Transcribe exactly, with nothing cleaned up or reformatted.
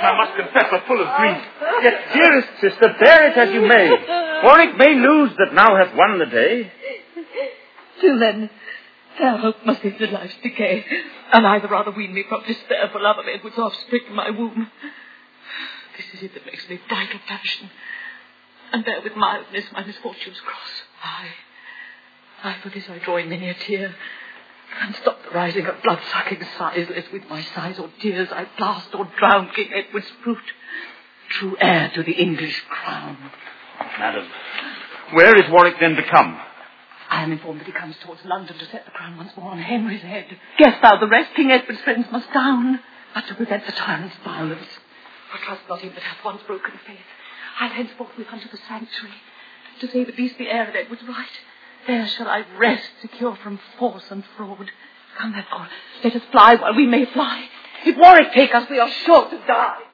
I must confess, are full of grief. Yet, dearest sister, bear it as you may. Warwick may lose that now hath won the day. Till then, fair hope must end in life's decay, and either rather wean me from despair for love of Edward's offspring in my womb. This is it that makes me vital passion, and bear with mildness my misfortune's cross. Aye, aye, for this I draw in many a tear, and stop the rising of blood-sucking sighs, lest with my sighs or tears I blast or drown King Edward's fruit, true heir to the English crown. Madam, where is Warwick then to come? I am informed that he comes towards London to set the crown once more on Henry's head. Guess thou the rest, King Edward's friends must down, but to prevent the tyrant's violence. For trust not him that hath once broken faith. I'll henceforth with unto the sanctuary, to save at least the heir of Edward's right. There shall I rest, secure from force and fraud. Come, therefore, let us fly while we may fly. If Warwick take us, we are sure to die.